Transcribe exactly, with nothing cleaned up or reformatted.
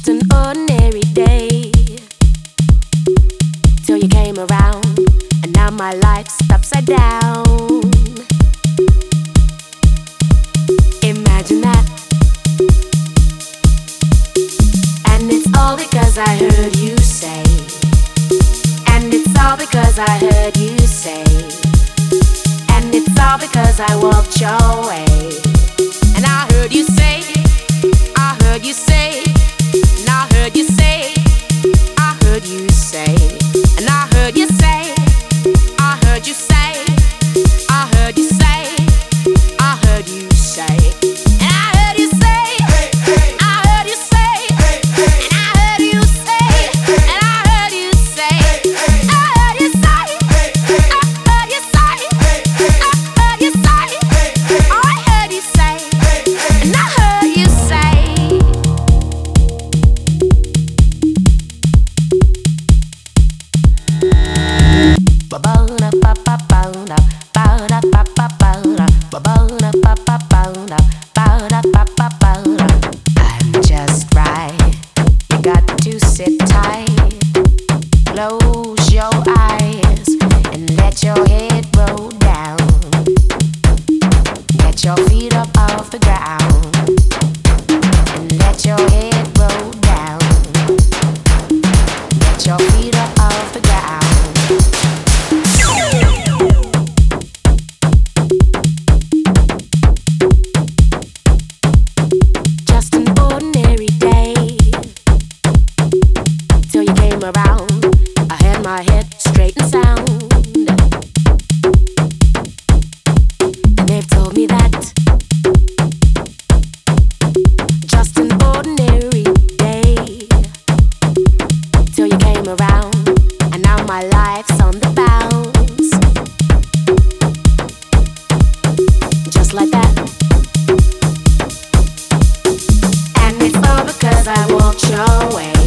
Just an ordinary day till you came around, and now my life's upside down. Imagine that. And it's all because I heard you say. And it's all because I heard you say. And it's all because I walked your way. And I heard you say, I heard you say, and I heard you say, I heard you say, and I heard you say, I heard you say, I heard you say, I heard you say, and I heard you say, I heard you say, and I heard you say, and I heard you say, I heard you say, I heard you say, I heard you say, I heard you say, and I heard you say. I'm just right. You got to sit tight. Close your eyes and let your head roll down. Get your feet up off the ground and let your head roll down. Get your feet up off the ground. Just an ordinary day till you came around. I had my head straight and sound, and they've told me that. Just an ordinary day till you came around, and now my life's on the bounce. Just like that. And it's all because I walked your way.